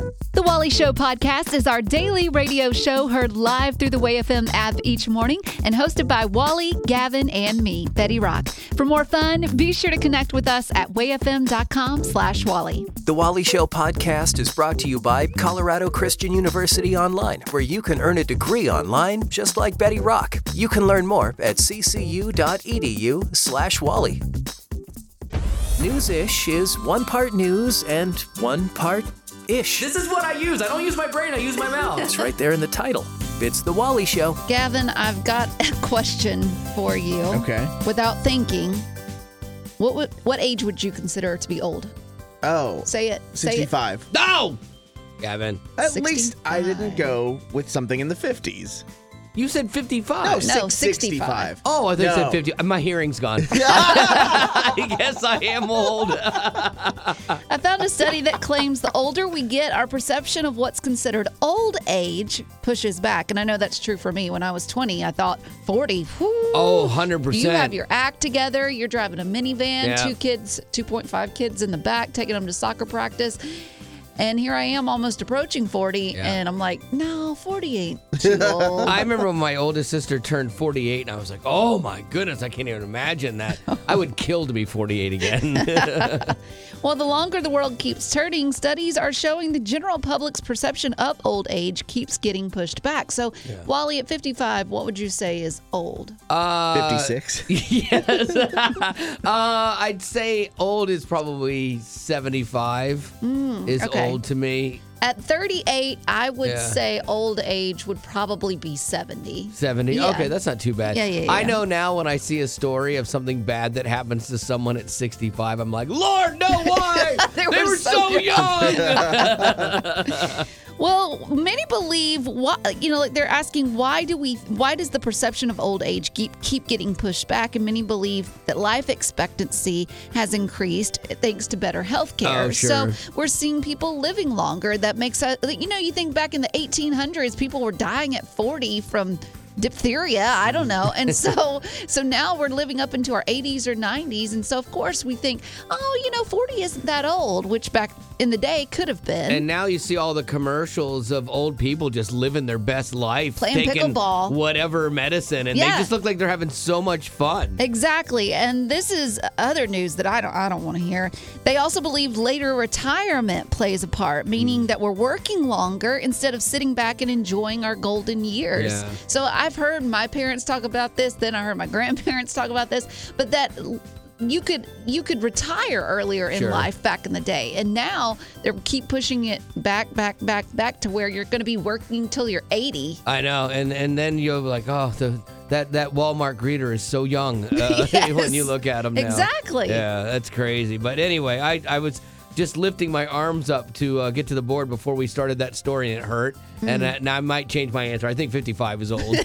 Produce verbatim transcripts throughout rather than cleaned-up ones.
The Wally Show podcast is our daily radio show heard live through the Way F M app each morning and hosted by Wally, Gavin, and me, Betty Rock. For more fun, be sure to connect with us at wayfm.com slash Wally. The Wally Show podcast is brought to you by Colorado Christian University Online, where you can earn a degree online just like Betty Rock. You can learn more at ccu.edu slash Wally. News-ish is one part news and one part ish. This is what I use. I don't use my brain. I use my mouth. It's right there in the title. It's The Wally Show. Gavin, I've got a question for you. Okay. Without thinking, what would, what age would you consider to be old? Oh. Say it. Say it. sixty-five. No! Gavin. At sixty-five. least I didn't go with something in the fifties. You said fifty-five. No, No, six- sixty-five. Oh, I thought you No. said fifty. My hearing's gone. I guess I am old. I found a study that claims the older we get, our perception of what's considered old age pushes back. And I know that's true for me. When I was twenty, I thought forty. Whoo, Oh, one hundred percent. You have your act together. You're driving a minivan, Yeah. two kids, two point five kids in the back, taking them to soccer practice. And here I am almost approaching forty. Yeah. And I'm like, no, forty ain't too old. I remember when my oldest sister turned forty-eight, and I was like, oh, my goodness, I can't even imagine that. I would kill to be forty-eight again. Well, the longer the world keeps turning, studies are showing the general public's perception of old age keeps getting pushed back. So, Wally, at fifty-five, what would you say is old? Uh, fifty-six. Yes. uh, I'd say old is probably seventy-five is okay. old to me. At thirty-eight, I would Yeah. say old age would probably be seventy. seventy. Yeah. Okay, that's not too bad. Yeah, yeah, I yeah. know now when I see a story of something bad that happens to someone at sixty-five, I'm like, Lord, no, why? They they, were were, so so young. Well, many believe, why, you know, like they're asking, why do we, why does the perception of old age keep keep getting pushed back? And many believe that life expectancy has increased thanks to better health care. Oh, sure. So we're seeing people living longer. That makes us, you know, you think back in the eighteen hundreds, people were dying at forty from diphtheria, I don't know. And so so now we're living up into our eighties or nineties. And so, of course, we think, oh, you know, forty isn't that old, which back in the day could have been. And now you see all the commercials of old people just living their best life, Playing taking pickleball. whatever medicine, and Yeah. they just look like they're having so much fun. Exactly. And this is other news that I don't I don't want to hear. They also believe later retirement plays a part, meaning Mm. that we're working longer instead of sitting back and enjoying our golden years. Yeah. So I've heard my parents talk about this, then I heard my grandparents talk about this, but that you could you could retire earlier in Sure. life back in the day. And now they keep pushing it back, back, back, back to where you're going to be working till you're eighty. I know, and and then you're like, oh, the, that that Walmart greeter is so young uh, Yes. when you look at him now. Exactly. Yeah, that's crazy. But anyway, I I was just lifting my arms up to uh, get to the board before we started that story, and it hurt. Mm. And uh, now I might change my answer. I think fifty-five is old.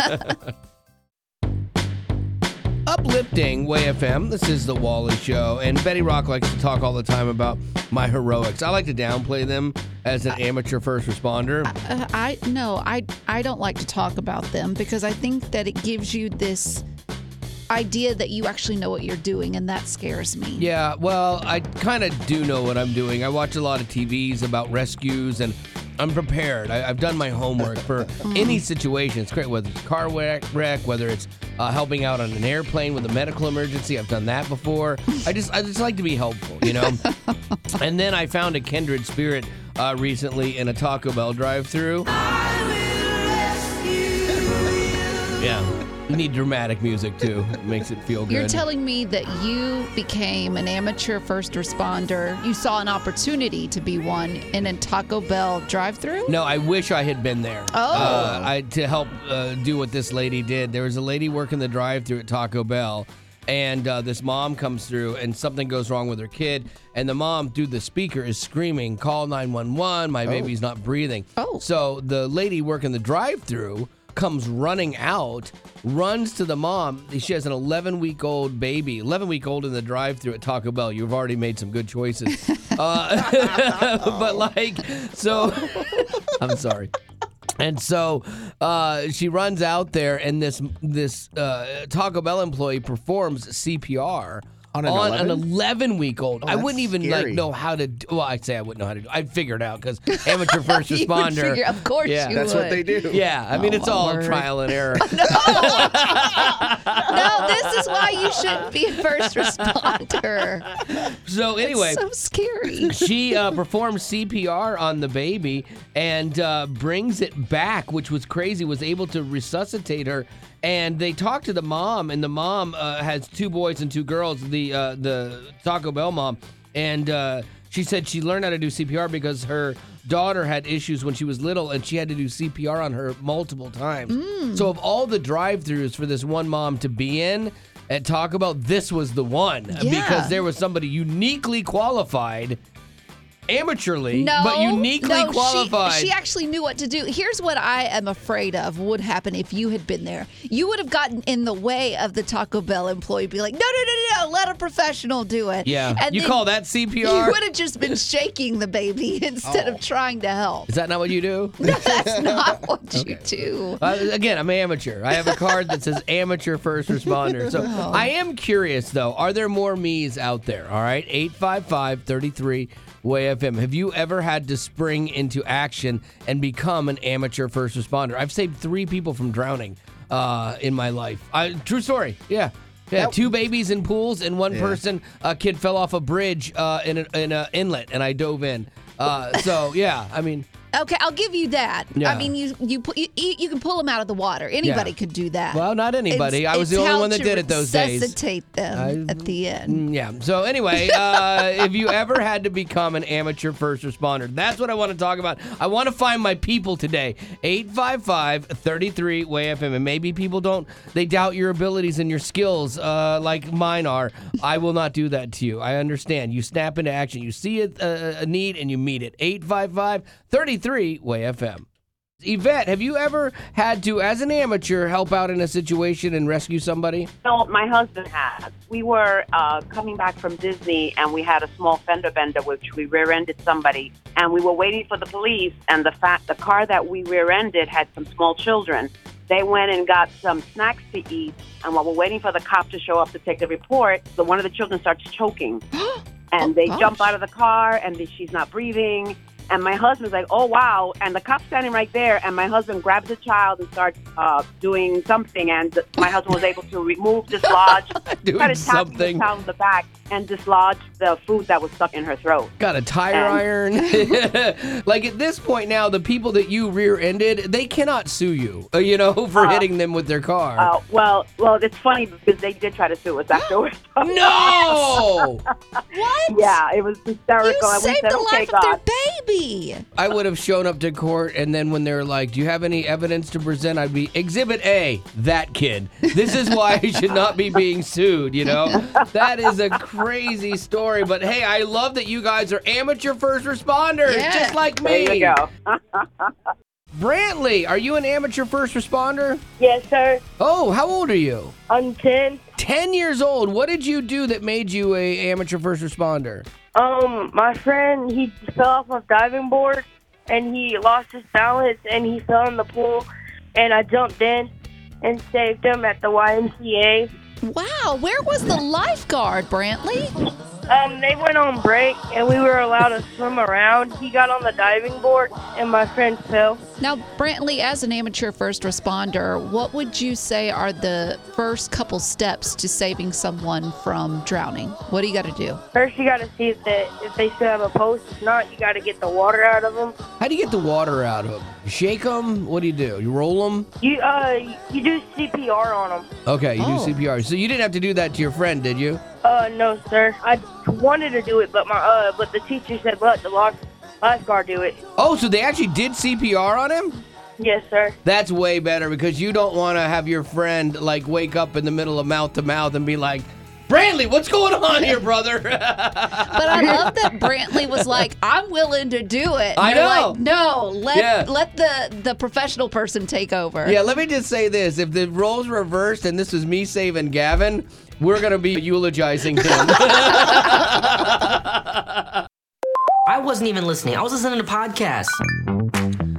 Uplifting Way F M. This is the Wally Show, and Betty Rock likes to talk all the time about my heroics. I like to downplay them as an amateur first responder. Uh, I no, I I don't like to talk about them because I think that it gives you this idea that you actually know what you're doing, and that scares me. Yeah, well, I kind of do know what I'm doing. I watch a lot of T Vs about rescues, and I'm prepared. I, I've done my homework for any situation. It's great, whether it's a car wreck, wreck whether it's uh, helping out on an airplane with a medical emergency. I've done that before. I just, I just like to be helpful, you know. And then I found a kindred spirit uh, recently in a Taco Bell drive-thru. Yeah. You need dramatic music, too. It makes it feel good. You're telling me that you became an amateur first responder. You saw an opportunity to be one in a Taco Bell drive-thru? No, I wish I had been there. Oh. Uh, I, to help uh, do what this lady did. There was a lady working the drive-thru at Taco Bell, and uh, this mom comes through, and something goes wrong with her kid, and the mom, through the speaker, is screaming, call nine one one, my baby's not breathing. Oh. So the lady working the drive-thru comes running out, runs to the mom. She has an eleven-week-old baby, eleven-week-old in the drive-thru at Taco Bell. You've already made some good choices. uh, but like, so, I'm sorry. And so uh, she runs out there, and this this uh, Taco Bell employee performs C P R On an on an eleven? eleven-week-old. Oh, I wouldn't that's even like scary. know how to do, well, I'd say I wouldn't know how to do I'd figure it out because amateur first You would responder. figure- of course Yeah. you That's would. what they do. Yeah, I mean, Oh, it's my all word. trial and error. No, this is why you shouldn't be a first responder. So anyway, It's so scary. she uh, performed C P R on the baby and uh, brings it back, which was crazy, was able to resuscitate her. And they talked to the mom, and the mom uh, has two boys and two girls, the uh, the Taco Bell mom. And uh, she said she learned how to do C P R because her daughter had issues when she was little, and she had to do C P R on her multiple times. Mm. So of all the drive-thrus for this one mom to be in at Taco Bell, this was the one. Yeah. Because there was somebody uniquely qualified amateurly, No, but uniquely no, she- qualified. She, actually knew what to do. Here's what I am afraid of would happen if you had been there. You would have gotten in the way of the Taco Bell employee, be like, no, no, no, no, no, let a professional do it. yeah, And you then call that C P You R? would have just been shaking the baby instead Oh. of trying to help. Is that not what you do? That's not what you do. Uh, again, I'm an amateur. I have a card that says amateur first responder. So Oh. I am curious, though. Are there more me's out there? All right, eight five five, three three, W A F M. Have you ever had to spring into action and become an amateur first responder? I've saved three people from drowning uh, in my life. I, true story. Yeah. Yeah, That- two babies in pools and one Yeah. person, a kid fell off a bridge uh, in an in a inlet, and I dove in. Uh, so, yeah, I mean, Okay, I'll give you that. Yeah. I mean, you you, pu- you you can pull them out of the water. Anybody Yeah. could do that. well, not anybody. It's- I was the it's only how one that to did it those days. resuscitate them I- at the end. Mm, Yeah. So anyway, uh, if you ever had to become an amateur first responder, that's what I want to talk about. I want to find my people today. eight five five, three three, W A F M. And maybe people don't, they doubt your abilities and your skills uh, like mine are. I will not do that to you. I understand. You snap into action. You see a, a, a need and you meet it. eight five five, three three, W A F M. Yvette, have you ever had to, as an amateur, help out in a situation and rescue somebody? No, my husband has. We were uh, coming back from Disney, and we had a small fender bender, which we rear-ended somebody, and we were waiting for the police. And the fact, the car that we rear-ended had some small children. They went and got some snacks to eat, and while we're waiting for the cop to show up to take the report, the one of the children starts choking, and Oh, they gosh. jump out of the car, and they, she's not breathing. And my husband's like, oh, wow. And the cop's standing right there. And my husband grabs the child and starts uh, doing something. And my husband was able to remove, dislodge, Doing kind of tapping something. the child in the back and dislodge the food that was stuck in her throat. Got a tire And- iron. Like at this point now, the people that you rear-ended, they cannot sue you, uh, you know, for Uh, hitting them with their car. Uh, well, well, it's funny because they did try to sue us afterwards. no! What? Yeah, it was hysterical. You and we saved said, the okay, life God. of their baby. I would have shown up to court, and then when they're like, do you have any evidence to present? I'd be, Exhibit A, that kid. This is why he should not be being sued, you know? That is a crazy story. But hey, I love that you guys are amateur first responders, Yeah. just like me. There you go. Brantley, are you an amateur first responder? Yes, sir. Oh, how old are you? I'm ten. ten years old. What did you do that made you a amateur first responder? Um, my friend, he fell off a diving board, and he lost his balance, and he fell in the pool, and I jumped in and saved him at the Y M C A. Wow, where was the lifeguard, Brantley? Um, they went on break, and we were allowed to swim around. He got on the diving board, and my friend fell. Now, Brantley, as an amateur first responder, what would you say are the first couple steps to saving someone from drowning? What do you got to do? First, you got to see if they, if they still have a post. If not, you got to get the water out of them. How do you get the water out of them? You shake them? What do you do? You roll them? You, uh, you do C P R on them. Okay, you Oh. do C P R. So you didn't have to do that to your friend, did you? Uh, no, sir. I wanted to do it, but my uh, but the teacher said let the life- lifeguard do it. Oh, so they actually did C P R on him? Yes, sir. That's way better because you don't want to have your friend like wake up in the middle of mouth to mouth and be like, Brantley, what's going on here, brother? But I love that Brantley was like, I'm willing to do it. And I you're know. Like, no, let Yeah. let the, the professional person take over. Yeah, let me just say this. If the roles reversed and this was me saving Gavin, we're going to be eulogizing him. I wasn't even listening. I was listening to podcasts.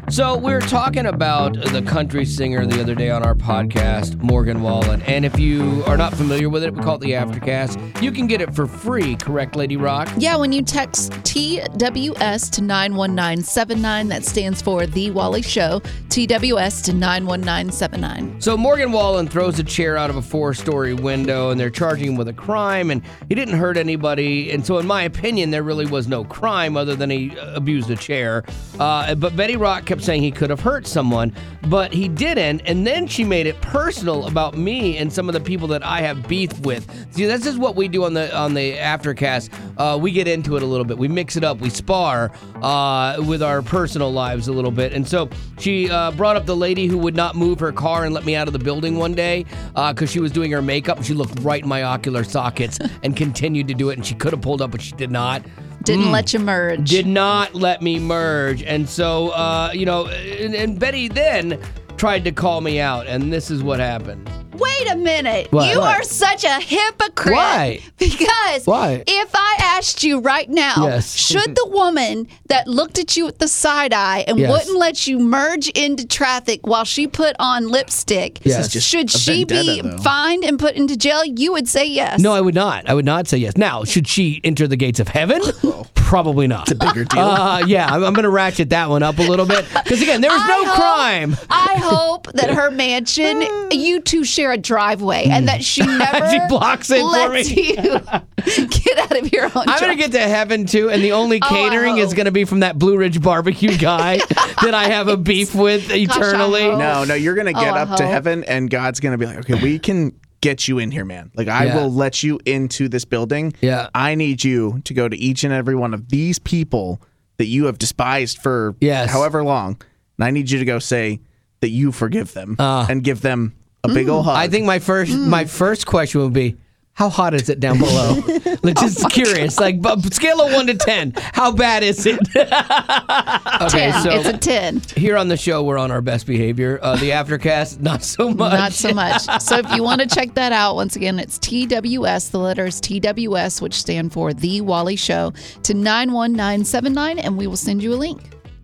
So we were talking about the country singer the other day on our podcast, Morgan Wallen. And if you are not familiar with it, we call it the Aftercast. You can get it for free, correct, Lady Rock? Yeah, when you text T W S to nine one nine seven nine, that stands for The Wally Show, T W S to nine one nine seven nine. So Morgan Wallen throws a chair out of a four-story window, and they're charging him with a crime, and he didn't hurt anybody. And so in my opinion, there really was no crime other than he abused a chair. Uh, but Betty Rock kept saying he could have hurt someone, but he didn't. And then she made it personal about me and some of the people that I have beef with. See, this is what we do on the on the Aftercast. Uh, we get into it a little bit. We mix it up. We spar uh, with our personal lives a little bit. And so she uh, brought up the lady who would not move her car and let me out of the building one day because uh, she was doing her makeup. And she looked right in my ocular sockets and continued to do it. And she could have pulled up, but she did not. Didn't Mm. let you merge. Did not let me merge. And so, uh, you know, and, and Betty then tried to call me out, and this is what happened. Wait a minute. What? You What? are such a hypocrite. Why? Because Why? if I asked you right now, Yes. should the woman that looked at you with the side eye and Yes. wouldn't let you merge into traffic while she put on lipstick, Yes. just should a she be vendetta, though. fined and put into jail? You would say yes. No, I would not. I would not say yes. Now, should she enter the gates of heaven? Probably not. It's a bigger deal. Uh, yeah, I'm, I'm going to ratchet that one up a little bit. Because, again, there was I no hope- crime. I hope that her mansion, you two share a driveway, and that she never She blocks it for lets me. you get out of your own I'm going to driveway. get to heaven, too, and the only Oh, I catering is hope. going to be from that Blue Ridge barbecue guy that I have a beef with eternally. hope. No, no, you're gonna Oh, get I up to hope. heaven, and God's gonna be like, okay, we can get you in here, man. Like, I Yeah. will let you into this building. Yeah. I need you to go to each and every one of these people that you have despised for Yes. however long, and I need you to go say that you forgive them Uh. and give them a big ol' hug. I think my first Mm. my first question would be, how hot is it down below? Like, just curious, like bu- scale of one to ten, how bad is it? Okay, ten. so It's a ten. here on the show, we're on our best behavior. Uh, the Aftercast, not so much. Not so much. So if you want to check that out, once again, it's T W S, the letters T W S, which stand for The Wally Show, to nine one nine seven nine, and we will send you a link.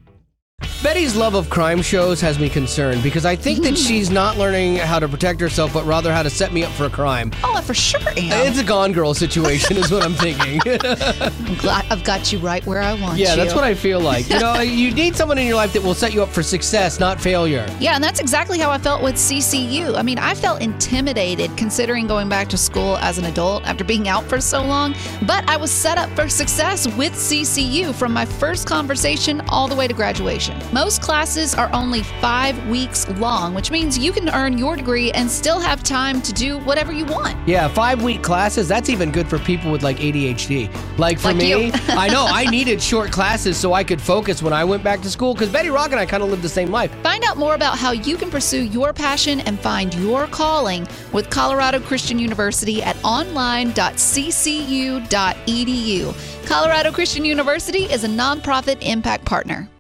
Betty's love of crime shows has me concerned because I think that she's not learning how to protect herself, but rather how to set me up for a crime. Oh, I for sure am. It's a Gone Girl situation, is what I'm thinking. I'm glad I've got you right where I want you. Yeah, that's what I feel like. You know, you need someone in your life that will set you up for success, not failure. Yeah, and that's exactly how I felt with C C U. I mean, I felt intimidated considering going back to school as an adult after being out for so long, but I was set up for success with C C U from my first conversation all the way to graduation. Most classes are only five weeks long, which means you can earn your degree and still have time to do whatever you want. Yeah, five week classes, that's even good for people with like A D H D. Like for Like me, you. I know I needed short classes so I could focus when I went back to school because Betty Rock and I kind of lived the same life. Find out more about how you can pursue your passion and find your calling with Colorado Christian University at online dot c c u dot e d u. Colorado Christian University is a nonprofit impact partner.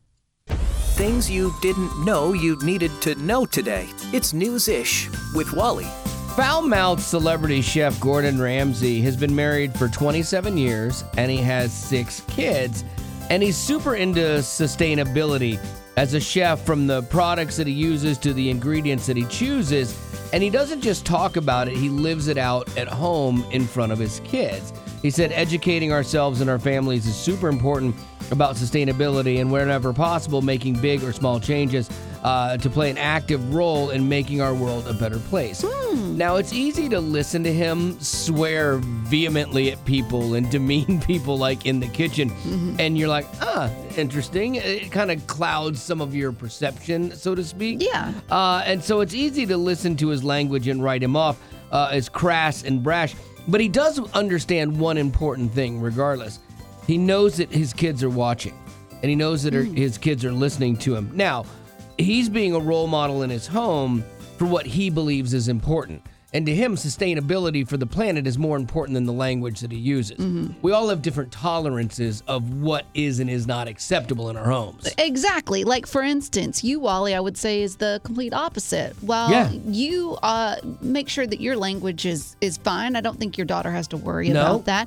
Things you didn't know you needed to know today. It's News-ish with Wally. Foul-mouthed celebrity chef Gordon Ramsay has been married for twenty-seven years and he has six kids. And he's super into sustainability as a chef, from the products that he uses to the ingredients that he chooses. And he doesn't just talk about it, he lives it out at home in front of his kids. He said educating ourselves and our families is super important about sustainability and wherever possible making big or small changes uh, to play an active role in making our world a better place. Now, it's easy to listen to him swear vehemently at people and demean people like in the kitchen. And you're like, ah, interesting. It kind of clouds some of your perception, so to speak. Yeah. Uh, and so it's easy to listen to his language and write him off uh, as crass and brash. But he does understand one important thing regardless. He knows that his kids are watching, and he knows that Mm. his kids are listening to him. Now, he's being a role model in his home for what he believes is important. And to him, sustainability for the planet is more important than the language that he uses. Mm-hmm. We all have different tolerances of what is and is not acceptable in our homes. Exactly. Like, for instance, you, Wally, I would say is the complete opposite. While Yeah. you uh, make sure that your language is, is fine, I don't think your daughter has to worry No. about that.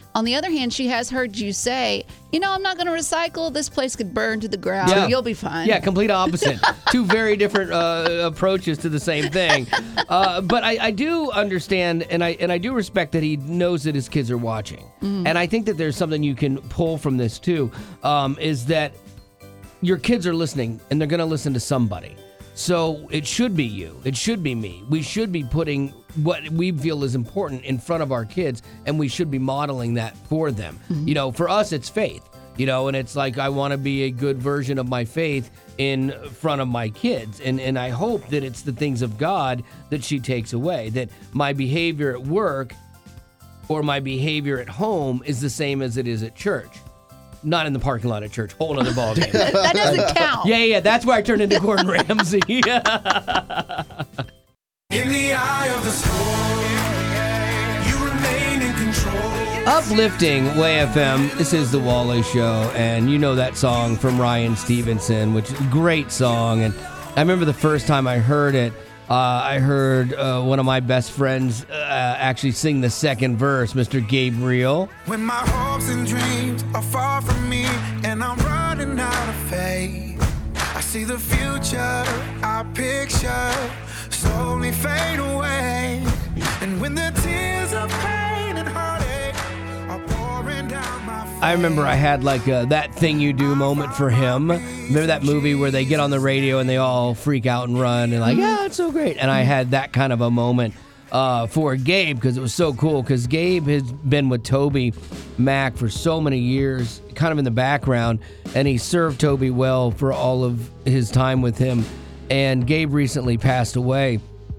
On the other hand, she has heard you say, you know, I'm not going to recycle. This place could burn to the ground. Yeah. You'll be fine. Yeah, complete opposite. Two very different uh, approaches to the same thing. Uh, but I, I do understand, and I and I do respect that he knows that his kids are watching. Mm. And I think that there's something you can pull from this too, um, is that your kids are listening, and they're going to listen to somebody. So it should be you. It should be me. We should be putting what we feel is important in front of our kids, and we should be modeling that for them. Mm-hmm. You know, for us, it's faith. You know, and it's like I want to be a good version of my faith in front of my kids. And, and I hope that it's the things of God that she takes away, that my behavior at work or my behavior at home is the same as it is at church. Not in the parking lot at church. Whole other ballgame. That doesn't count. Yeah, yeah, that's where I turned into Gordon Ramsay. In the eye of the storm, you remain in control. Uplifting Way F M. This is the Wally Show, and you know that song from Ryan Stevenson, which is a great song. And I remember the first time I heard it, uh, I heard uh, one of my best friends uh, actually sing the second verse, Mister Gabriel. When my hopes and dreams are far from me, and I'm running out of faith, I see the future I picture slowly fade away. And when the tears of pain and heartache are pouring down my face, I remember I had like a That Thing You Do moment for him. Remember that movie where they get on the radio and they all freak out and run and like, yeah, it's so great. And I had that kind of a moment uh, for Gabe because it was so cool because Gabe has been with Toby Mac for so many years, kind of in the background, and he served Toby well for all of his time with him. And Gabe recently passed away.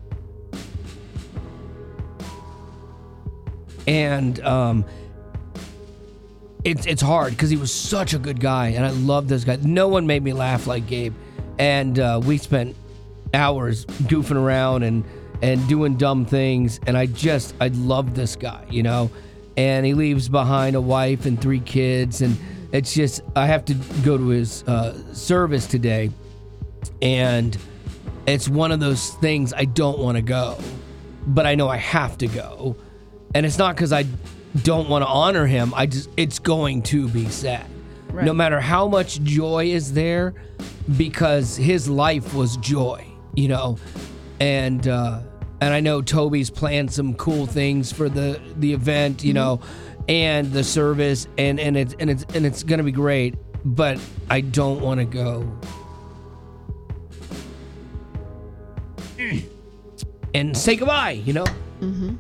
And um, it's it's hard because he was such a good guy, and I love this guy. No one made me laugh like Gabe, and uh, we spent hours goofing around and and doing dumb things. And I just I love this guy, you know. And he leaves behind a wife and three kids, and it's just I have to go to his uh, service today, and it's one of those things I don't want to go, but I know I have to go. And it's not because I don't want to honor him. I just, it's going to be sad. Right. No matter how much joy is there, because his life was joy, you know. And uh, and I know Toby's planned some cool things for the, the event, you mm-hmm. know, and the service, and, and it's and it's and it's gonna be great. But I don't want to go. And say goodbye, you know. Mm-hmm.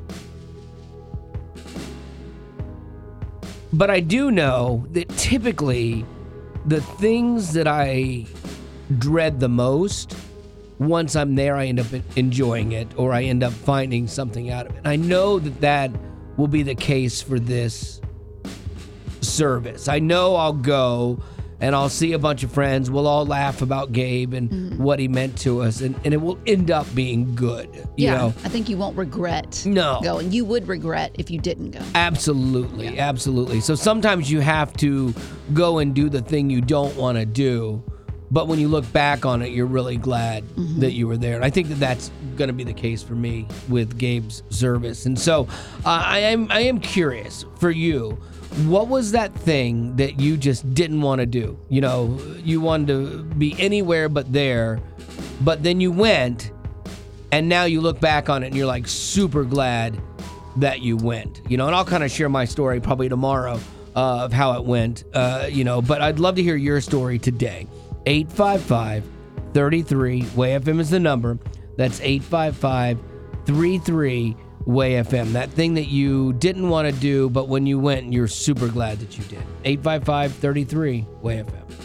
But I do know that typically the things that I dread the most, once I'm there, I end up enjoying it or I end up finding something out of it. And I know that that will be the case for this service. I know I'll go and I'll see a bunch of friends. We'll all laugh about Gabe and mm-hmm. what he meant to us, and, and it will end up being good. You yeah, know? I think you won't regret no. going. You would regret if you didn't go. Absolutely, yeah. absolutely. So sometimes you have to go and do the thing you don't want to do, but when you look back on it, you're really glad mm-hmm. that you were there. And I think that that's going to be the case for me with Gabe's service. And so uh, I am I am curious for you. What was that thing that you just didn't want to do? You know, you wanted to be anywhere but there, but then you went, and now you look back on it and you're like super glad that you went. You know, and I'll kind of share my story probably tomorrow uh, of how it went, uh, you know, but I'd love to hear your story today. eight five five, three three, W A Y F M is the number. That's eight five five, three three, W A Y F M. That thing that you didn't want to do, but when you went, you're super glad that you did. eight five five, three three, W A Y F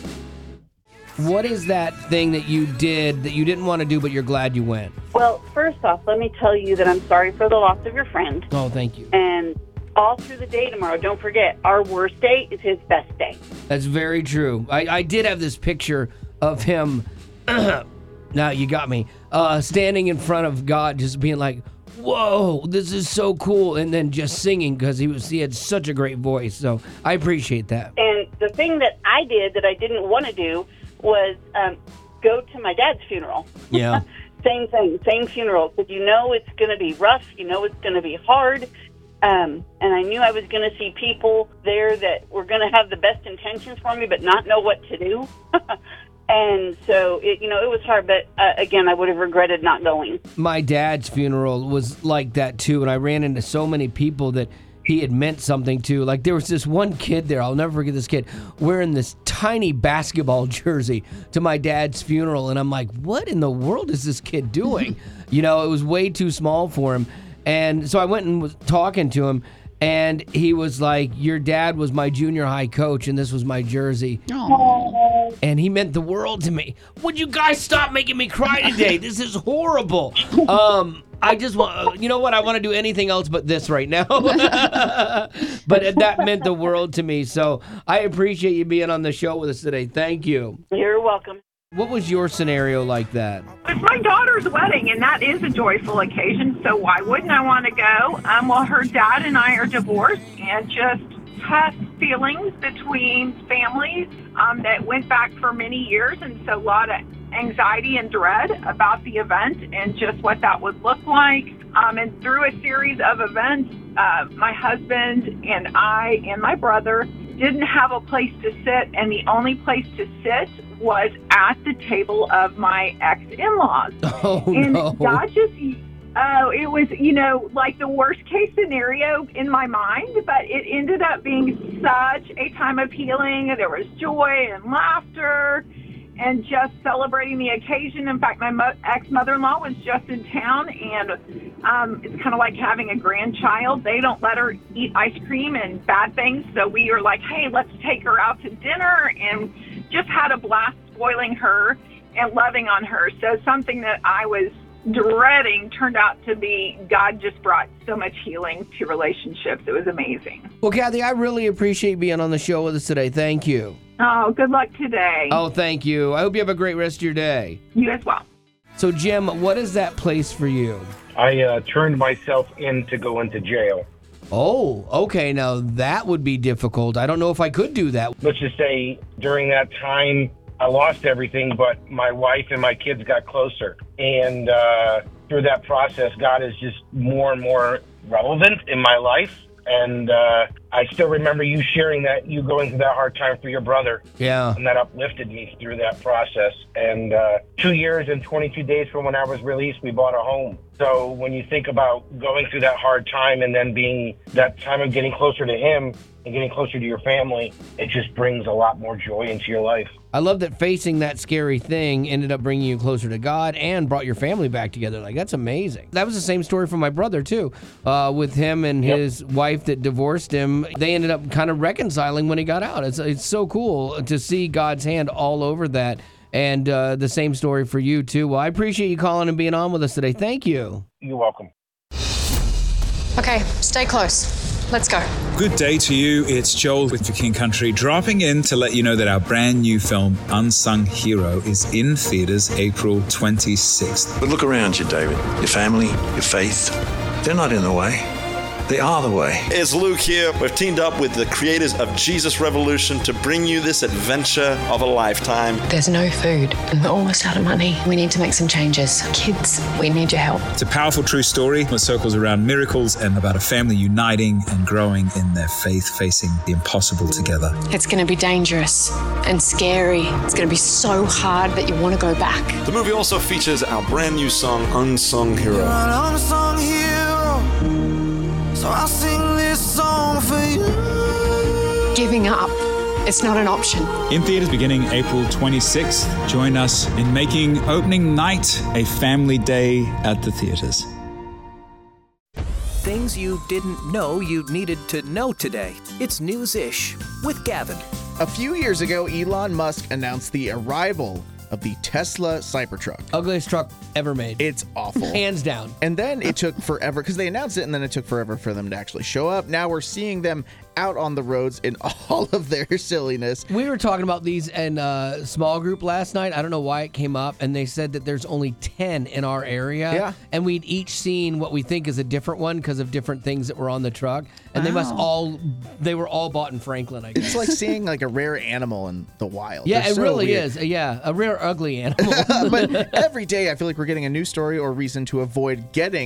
M. What is that thing that you did that you didn't want to do, but you're glad you went? Well, first off, let me tell you that I'm sorry for the loss of your friend. Oh, thank you. And all through the day tomorrow, don't forget, our worst day is his best day. That's very true. I, I did have this picture of him, now you got me, uh, standing in front of God, just being like, whoa, this is so cool, and then just singing because he was he had such a great voice. So I appreciate that. And the thing that I did that I didn't want to do was um, go to my dad's funeral. Yeah. Same thing, same funeral. Because you know it's going to be rough. You know it's going to be hard. Um, and I knew I was going to see people there that were going to have the best intentions for me, but not know what to do. And so, it, you know, it was hard. But uh, again, I would have regretted not going. My dad's funeral was like that, too. And I ran into so many people that he had meant something to. Like, there was this one kid there. I'll never forget this kid wearing this tiny basketball jersey to my dad's funeral. And I'm like, what in the world is this kid doing? You know, it was way too small for him. And so I went and was talking to him, and he was like, your dad was my junior high coach, and this was my jersey. Aww. And he meant the world to me. Would you guys stop making me cry today? This is horrible. Um, I just want, you know what? I want to do anything else but this right now. But that meant the world to me. So I appreciate you being on the show with us today. Thank you. You're welcome. What was your scenario like that? It's my daughter's wedding, and that is a joyful occasion, so why wouldn't I want to go? Um, well, her dad and I are divorced, and just tough feelings between families um, that went back for many years, and so a lot of anxiety and dread about the event and just what that would look like. Um, and through a series of events, uh, my husband and I and my brother didn't have a place to sit, and the only place to sit was at the table of my ex-in-laws. Oh, and no. God just, oh, it was, you know, like the worst case scenario in my mind, but it ended up being such a time of healing. There was joy and laughter and just celebrating the occasion. In fact, my mo- ex-mother-in-law was just in town, and um, it's kind of like having a grandchild. They don't let her eat ice cream and bad things, so we were like, hey, let's take her out to dinner, and just had a blast spoiling her and loving on her. So something that I was dreading turned out to be, God just brought so much healing to relationships. It was amazing. Well, Kathy, I really appreciate being on the show with us today. Thank you. Oh, good luck today. Oh, thank you. I hope you have a great rest of your day. You as well. So, Jim, what is that place for you? I uh, turned myself in to go into jail. Oh, okay. Now, that would be difficult. I don't know if I could do that. Let's just say during that time, I lost everything, but my wife and my kids got closer. And uh, through that process, God is just more and more relevant in my life. And uh, I still remember you sharing that, you going through that hard time for your brother. Yeah. And that uplifted me through that process. And uh, two years and twenty-two days from when I was released, we bought a home. So when you think about going through that hard time and then being that time of getting closer to him and getting closer to your family, it just brings a lot more joy into your life. I love that facing that scary thing ended up bringing you closer to God and brought your family back together. Like, that's amazing. That was the same story for my brother, too. Uh, with him and Yep. his wife that divorced him, they ended up kind of reconciling when he got out. It's, it's so cool to see God's hand all over that. And uh, the same story for you, too. Well, I appreciate you calling and being on with us today. Thank you. You're welcome. Okay, stay close. Let's go. Good day to you. It's Joel with The King Country, dropping in to let you know that our brand new film, Unsung Hero, is in theaters April twenty-sixth. But look around you, David. Your family, your faith, they're not in the way. They are the way. It's Luke here. We've teamed up with the creators of Jesus Revolution to bring you this adventure of a lifetime. There's no food, and we're almost out of money. We need to make some changes. Kids, we need your help. It's a powerful true story that circles around miracles and about a family uniting and growing in their faith, facing the impossible together. It's going to be dangerous and scary. It's going to be so hard that you want to go back. The movie also features our brand new song, Unsung Hero. You're an unsung hero. So I'll sing this song for you. Giving up, it's not an option. In theaters beginning April twenty-sixth, join us in making opening night a family day at the theaters. Things you didn't know you needed to know today. It's News-ish with Gavin. A few years ago, Elon Musk announced the arrival of the Tesla Cybertruck. Ugliest truck ever made. It's awful. Hands down. And then it took forever, because they announced it, and then it took forever for them to actually show up. Now we're seeing them out on the roads in all of their silliness. We were talking about these in a small group last night. I don't know why it came up, and they said that there's only ten in our area. Yeah. And we'd each seen what we think is a different one because of different things that were on the truck. And wow. they must all, they were all bought in Franklin, I guess. It's like seeing like a rare animal in the wild. Yeah, They're it so really weird. is. Yeah, a rare ugly animal. But every day I feel like we're getting a new story or reason to avoid getting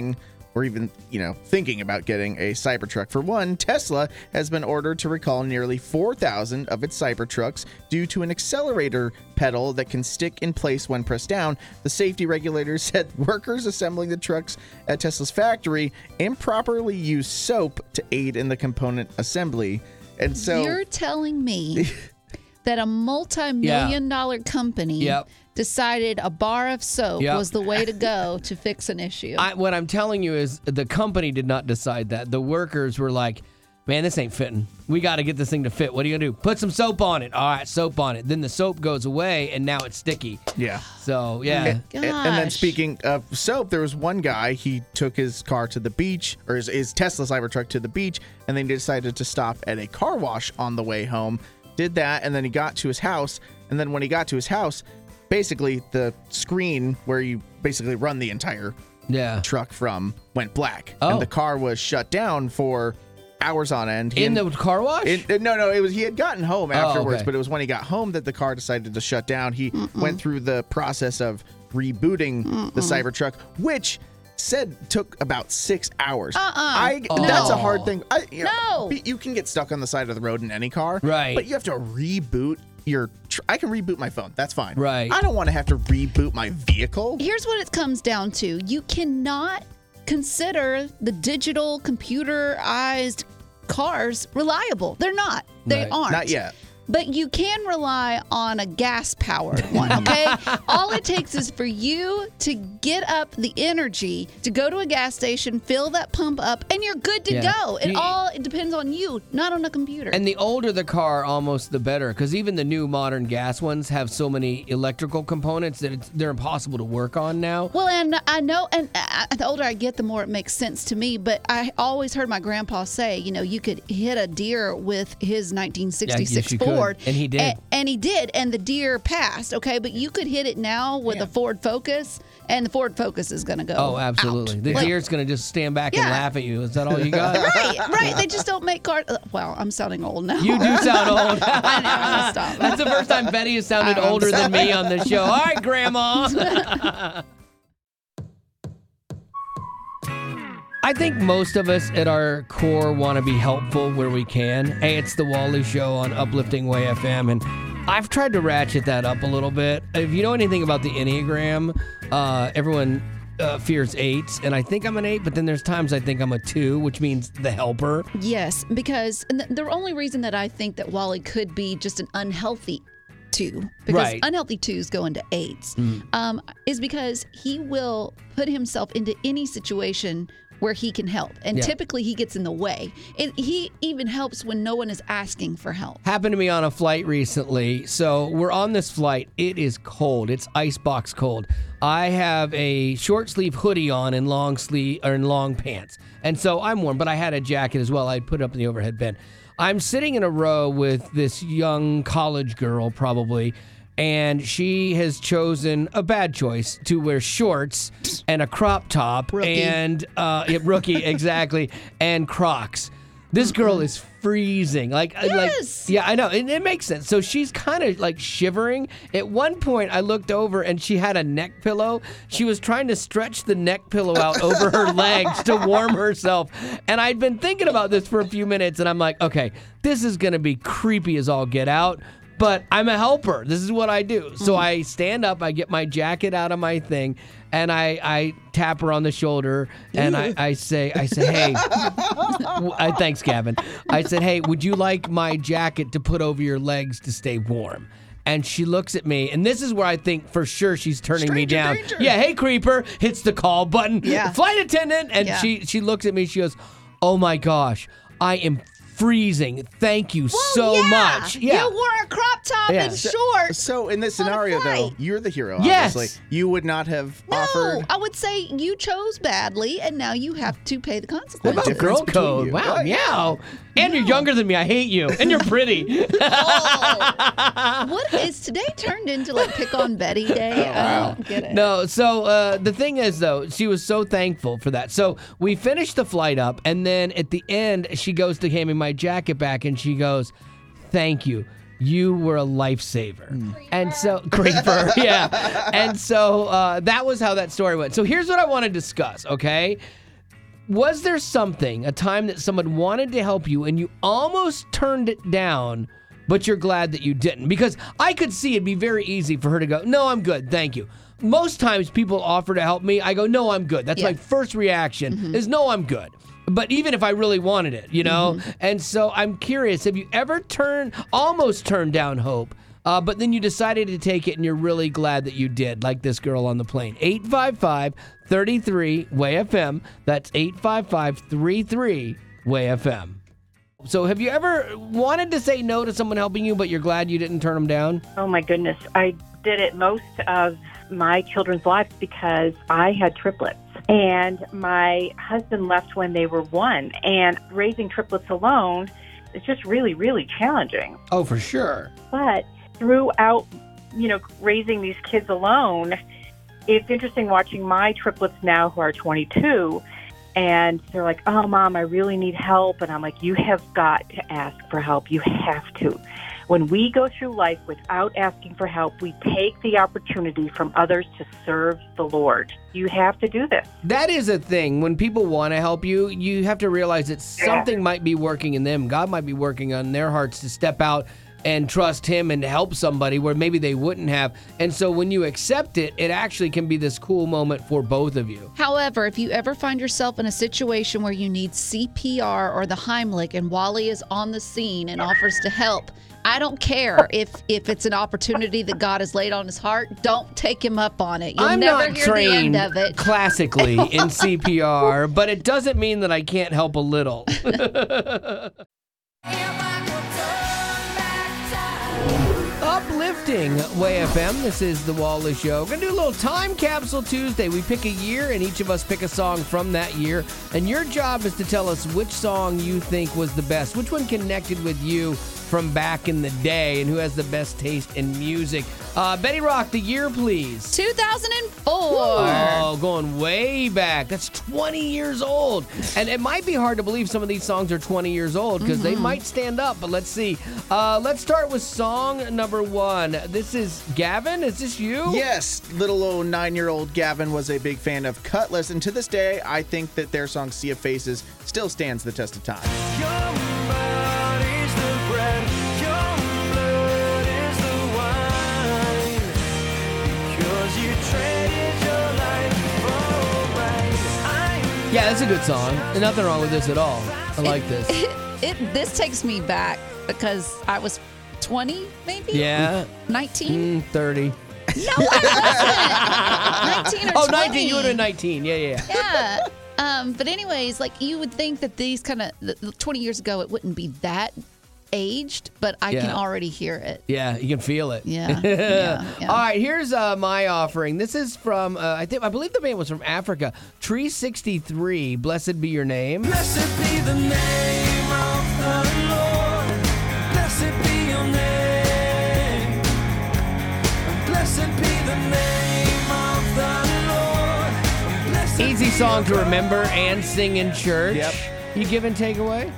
or even, you know, thinking about getting a Cybertruck. For one, Tesla has been ordered to recall nearly four thousand of its Cybertrucks due to an accelerator pedal that can stick in place when pressed down. The safety regulators said workers assembling the trucks at Tesla's factory improperly used soap to aid in the component assembly. And so you're telling me that a multi-million Yeah. dollar company Yep. decided a bar of soap Yep. was the way to go to fix an issue. I, what I'm telling you is the company did not decide that. The workers were like, man, this ain't fitting. We got to get this thing to fit. What are you going to do? Put some soap on it. All right, soap on it. Then the soap goes away, and now it's sticky. Yeah. So, yeah. And, and then speaking of soap, there was one guy, he took his car to the beach, or his, his Tesla Cybertruck to the beach, and then decided to stop at a car wash on the way home. Did that, and then he got to his house, and then when he got to his house, basically the screen where you basically run the entire yeah. truck from went black. Oh. And the car was shut down for hours on end. He In and- the car wash? It, no, no, it was he had gotten home Oh, afterwards, okay. but it was when he got home that the car decided to shut down. He went through the process of rebooting the Cybertruck, which said took about six hours. Uh-uh. I No. that's a hard thing. I, you know, No. be- you can get stuck on the side of the road in any car, Right. But you have to reboot your. Tr- I can reboot my phone. That's fine, Right. I don't want to have to reboot my vehicle. Here's what it comes down to. You cannot consider the digital computerized cars reliable. They're not. They Right. aren't. Not yet. But you can rely on a gas-powered one, okay? All it takes is for you to get up the energy to go to a gas station, fill that pump up, and you're good to Yeah. go. It You- all it depends on you, not on a computer. And the older the car, almost the better, because even the new modern gas ones have so many electrical components that it's, they're impossible to work on now. Well, and I know, and uh, the older I get, the more it makes sense to me. But I always heard my grandpa say, you know, you could hit a deer with his nineteen sixty-six yes, you could. Ford. And he did. A- And, he did, and the deer passed, okay? But you could hit it now with a Ford Focus, and the Ford Focus is going to go Oh, absolutely. out. The Well, deer's going to just stand back and Yeah. laugh at you. Is that all you got? Right, right. They just don't make cars. uh, Well, I'm sounding old now. You do sound old. I know. I'm gonna stop. That's the first time Betty has sounded I'm older than me sorry. on this show. All right, Grandma. I think most of us at our core want to be helpful where we can. Hey, it's the Wally Show on Uplifting Way F M, and I've tried to ratchet that up a little bit. If you know anything about the Enneagram, uh, everyone uh, fears eights, and I think I'm an eight, but then there's times I think I'm a two, which means the helper. Yes, because and the, the only reason that I think that Wally could be just an unhealthy two, because Right. unhealthy twos go into eights, Mm. um, is because he will put himself into any situation where he can help. And Yeah. typically he gets in the way. It, he even helps when no one is asking for help. Happened to me on a flight recently. So we're on this flight. It is cold. It's icebox cold. I have a short sleeve hoodie on and long sleeve or in long pants. And so I'm warm, but I had a jacket as well. I'd put it up in the overhead bin. I'm sitting in a row with this young college girl probably, and she has chosen a bad choice to wear shorts and a crop top Rookie. and uh yeah, rookie exactly and Crocs. This girl is freezing. Like, Yes. like yeah, I know. And it makes sense. So she's kind of like shivering. At one point, I looked over and she had a neck pillow. She was trying to stretch the neck pillow out over her legs to warm herself. And I'd been thinking about this for a few minutes, and I'm like, okay, this is going to be creepy as all get out. But I'm a helper. This is what I do. So I stand up, I get my jacket out of my thing, and I, I tap her on the shoulder, and I, I say, I say, hey, w- I, thanks, Gavin. I said, hey, would you like my jacket to put over your legs to stay warm? And she looks at me, and this is where I think for sure she's turning me Stranger down. danger. Yeah, hey, creeper, hits the call button. Yeah. Flight attendant. And Yeah. she, she looks at me, she goes, oh my gosh, I am freezing. Thank you Well, so yeah. much. Yeah. You wore a crop top Yeah. and So- shorts. So in this on a scenario, though, flight. you're the hero. Yes. Obviously, you would not have No, offered. I would say you chose badly, and now you have to pay the What consequences. about difference girl between code? you? Wow, Oh, yeah. meow. And you're younger than me. I hate you. And you're pretty. Oh. What is today turned into like pick on Betty Day? I don't get it. No, so uh, the thing is, though, she was so thankful for that. So we finished the flight up, and then at the end, she goes to hand me my jacket back, and she goes, thank you. You were a lifesaver. And so, creeper, yeah. And so uh, that was how that story went. So here's what I want to discuss, okay? Was there something, a time that someone wanted to help you and you almost turned it down, but you're glad that you didn't? Because I could see it'd be very easy for her to go, no, I'm good, thank you. Most times people offer to help me, I go, no, I'm good. That's Yeah. my first reaction Mhm. is, no, I'm good. But even if I really wanted it, you know? Mhm. And so I'm curious, have you ever turned, almost turned down hope, uh, but then you decided to take it and you're really glad that you did, like this girl on the plane? eight five five, three three, W A Y F M. That's eight five five, three three, W A Y F M. So have you ever wanted to say no to someone helping you, but you're glad you didn't turn them down? Oh, my goodness. I did it most of my children's lives because I had triplets. And my husband left when they were one. And raising triplets alone is just really, really challenging. Oh, for sure. But throughout, you know, raising these kids alone, it's interesting watching my triplets now who are twenty-two. And they're like, oh, Mom, I really need help. And I'm like, you have got to ask for help. You have to. When we go through life without asking for help, we take the opportunity from others to serve the Lord. You have to do this. That is a thing. When people want to help you, you have to realize that something might be working in them. God might be working on their hearts to step out and trust him and help somebody where maybe they wouldn't have. And so when you accept it, it actually can be this cool moment for both of you. However, if you ever find yourself in a situation where you need C P R or the Heimlich and Wally is on the scene and offers to help, I don't care if if it's an opportunity that God has laid on his heart. Don't take him up on it. You'll I'm never not hear trained the end of it. classically in C P R, but it doesn't mean that I can't help a little. Uplifting W A Y F M. This is The Wally Show. We're going to do a little Time Capsule Tuesday. We pick a year, and each of us pick a song from that year. And your job is to tell us which song you think was the best, which one connected with you from back in the day, and who has the best taste in music. Uh, Betty Rock, the year, please. two thousand four. Oh, going way back. That's twenty years old. And it might be hard to believe some of these songs are twenty years old because they Mhm. might stand up, but let's see. Uh, let's start with song number one. This is Gavin. Is this you? Yes, little old nine-year-old Gavin was a big fan of Cutlass, and to this day, I think that their song "Sea of Faces" still stands the test of time. Yeah, that's a good song. There's nothing wrong with this at all. I like this. It, it this takes me back because I was twenty, maybe. Yeah. nineteen. Mm, thirty. No, I wasn't. nineteen or Oh, twenty. nineteen. You would have been nineteen. Yeah, yeah. Yeah. Um, but anyways, like you would think that these kind of twenty years ago, it wouldn't be that aged, but I can Yeah. already hear it. Yeah, you can feel it. Yeah, yeah, yeah. All right, here's uh, my offering. This is from uh, I think I believe the band was from Africa. Tree sixty-three. Blessed be your name. Blessed be the name of the Lord. Blessed be your name. Blessed be the name of the Lord. Blessed Easy song to remember and sing in church. Yep. You give and take away.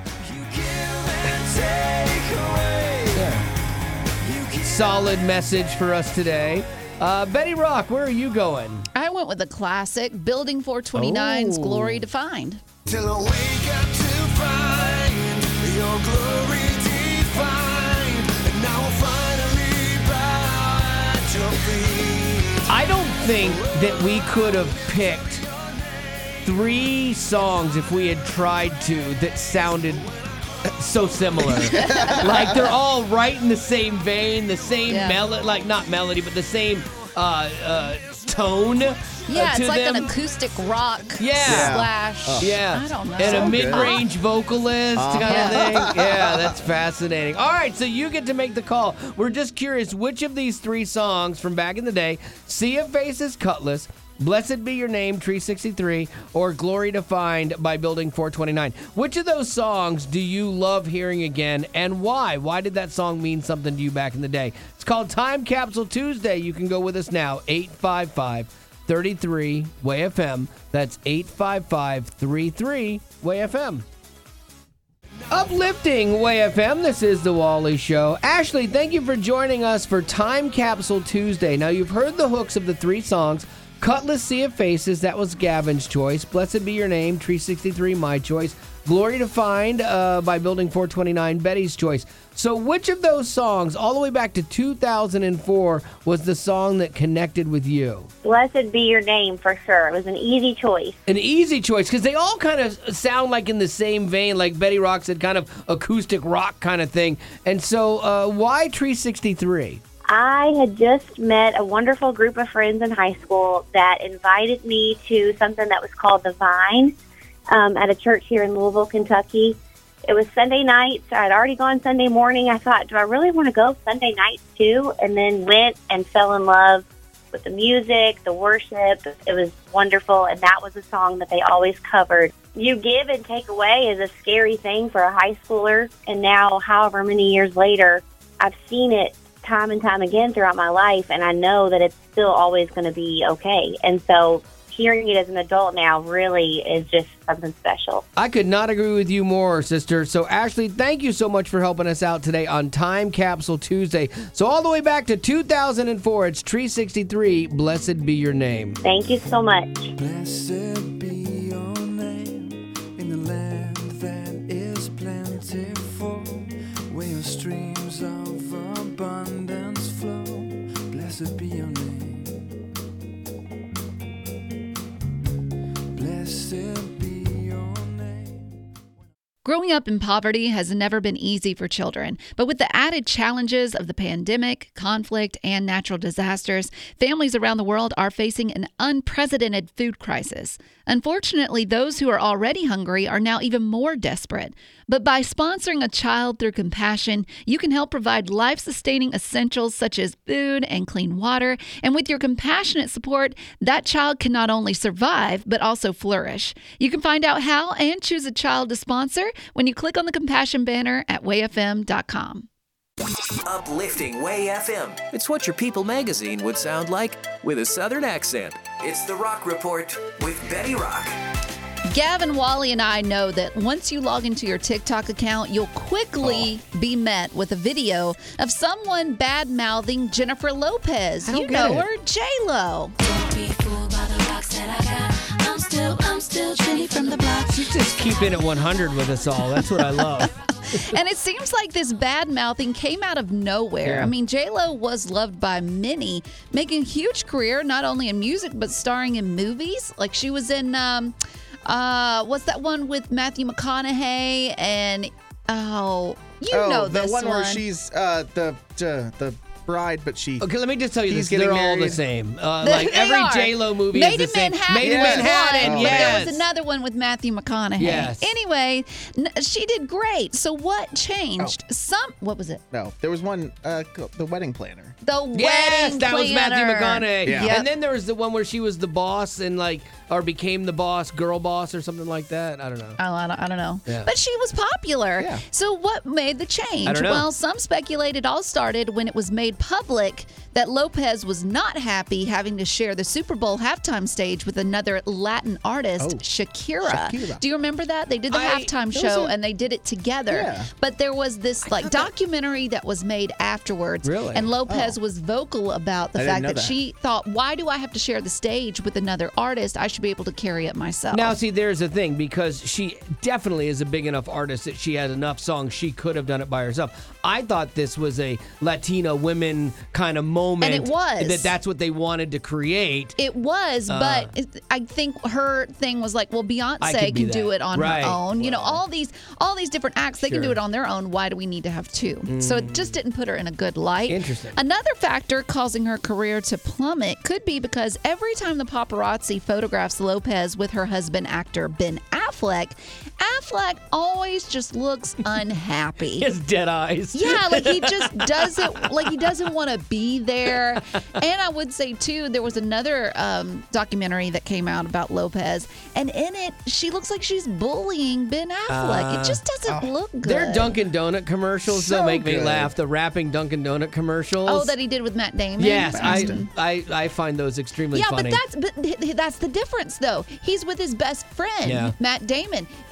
Solid message for us today. Uh, Betty Rock, where are you going? I went with a classic, Building four twenty-nine's Oh. Glory Defined. Till I wake up to find your glory defined, and now I'll finally bow at your feet. I don't think that we could have picked three songs if we had tried to that sounded so similar. Like they're all right in the same vein, the same Yeah. melody, like not melody, but the same uh, uh, tone. Yeah, uh, it's to like them. an acoustic rock Yeah. slash. Oh. Yeah. I don't know. And a So good. mid-range vocalist Uh-huh. kind Yeah. of thing. Yeah, that's fascinating. All right, so you get to make the call. We're just curious which of these three songs from back in the day, Sea of Faces, Cutlass, Blessed Be Your Name, Tree sixty-three, or Glory Defined by Building four twenty-nine. Which of those songs do you love hearing again, and why? Why did that song mean something to you back in the day? It's called Time Capsule Tuesday. You can go with us now, eight five five, three three, W A Y F M. That's eight five five, three three, W A Y F M. Uplifting W A Y F M, this is The Wally Show. Ashley, thank you for joining us for Time Capsule Tuesday. Now, you've heard the hooks of the three songs. Cutlass Sea of Faces, that was Gavin's choice. Blessed Be Your Name, Tree sixty-three, my choice. Glory to Find uh, by Building four twenty-nine, Betty's choice. So which of those songs, all the way back to two thousand four, was the song that connected with you? Blessed Be Your Name, for sure. It was an easy choice. An easy choice, because they all kind of sound like in the same vein, like Betty Rock said, kind of acoustic rock kind of thing. And so uh, why Tree sixty-three? I had just met a wonderful group of friends in high school that invited me to something that was called The Vine um, at a church here in Louisville, Kentucky. It was Sunday nights. I'd already gone Sunday morning. I thought, do I really want to go Sunday nights too? And then went and fell in love with the music, the worship. It was wonderful, and that was a song that they always covered. You give and take away is a scary thing for a high schooler, and now, however many years later, I've seen it time and time again throughout my life, and I know that it's still always going to be okay. And so hearing it as an adult now really is just something special. I could not agree with you more, sister. So, Ashley, thank you so much for helping us out today on Time Capsule Tuesday. So, all the way back to two thousand four, it's Tree sixty-three, Blessed Be Your Name. Thank you so much. Blessed be your name in the land that is plentiful, where your streams of abundance flow. Blessed be your name. Blessed be your name. Growing up in poverty has never been easy for children, but with the added challenges of the pandemic, conflict, and natural disasters, families around the world are facing an unprecedented food crisis. Unfortunately, those who are already hungry are now even more desperate. But by sponsoring a child through compassion, you can help provide life-sustaining essentials such as food and clean water. And with your compassionate support, that child can not only survive, but also flourish. You can find out how and choose a child to sponsor when you click on the Compassion banner at way f m dot com. Uplifting Way F M. It's what your People magazine would sound like with a Southern accent. It's the Rock Report with Betty Rock. Gavin, Wally, and I know that once you log into your TikTok account, you'll quickly oh. be met with a video of someone bad-mouthing Jennifer Lopez. I don't you get know it. her, J-Lo. Don't be fooled by the rocks that I got. I'm still, I'm still Jenny from the block. She's just keeping it one hundred with us all. That's what I love. And it seems like this bad-mouthing came out of nowhere. Yeah. I mean, J-Lo was loved by many, making a huge career not only in music, but starring in movies. Like she was in... Um, Uh, what's that one with Matthew McConaughey and oh, you oh, know the this one, one where she's uh, the uh, the bride, but she. Okay, let me just tell you he's this: they're getting all the married. same. Uh, They- like they every are. J Lo movie Made is the in same. Manhattan. Made in was Manhattan. one, Yes. But there was another one with Matthew McConaughey. Yes. Anyway, n- she did great. So what changed? Oh. Some. What was it? No, there was one. Uh, the wedding planner. The Yes, wedding that was Matthew planner. McConaughey. Yeah. Yep. And then there was the one where she was the boss and like, or became the boss, girl boss, or something like that. I don't know. Oh, I don't, I don't know. Yeah. But she was popular. Yeah. So what made the change? I don't know. Well, some speculate it all started when it was made public that Lopez was not happy having to share the Super Bowl halftime stage with another Latin artist, Oh, Shakira. Shakira. Do you remember that? They did the I- halftime there was show a- and they did it together. Yeah. But there was this like documentary that was made afterwards. Really? And Lopez Oh. was vocal about the I didn't fact know that, that. she thought, why do I have to share the stage with another artist? I should be able to carry it myself. Now, see, there's the thing, because she definitely is a big enough artist that she had enough songs she could have done it by herself. I thought this was a Latina women kind of moment. And it was. That that's what they wanted to create. It was, Uh, but it, I think her thing was like, well, I Beyonce could be can do that. it on Right. her own. You know, all these all these different acts, they can do Sure. it on their own. Why do we need to have two? So it just didn't put her in a good light. Interesting. Another factor causing her career to plummet could be because every time the paparazzi photographs Lopez with her husband, actor Ben Affleck, Affleck always just looks unhappy. His dead eyes. Yeah, like he just doesn't like he doesn't want to be there. And I would say too, there was another um, documentary that came out about Lopez, and in it, she looks like she's bullying Ben Affleck. Uh, it just doesn't look good. Their Dunkin' Donut commercials So that make me good. laugh. The rapping Dunkin' Donut commercials. Oh, that he did with Matt Damon. Yes, I, Baston. I I find those extremely Yeah, funny. but that's but th- that's the difference though. He's with his best friend, Yeah. Matt Damon. If it was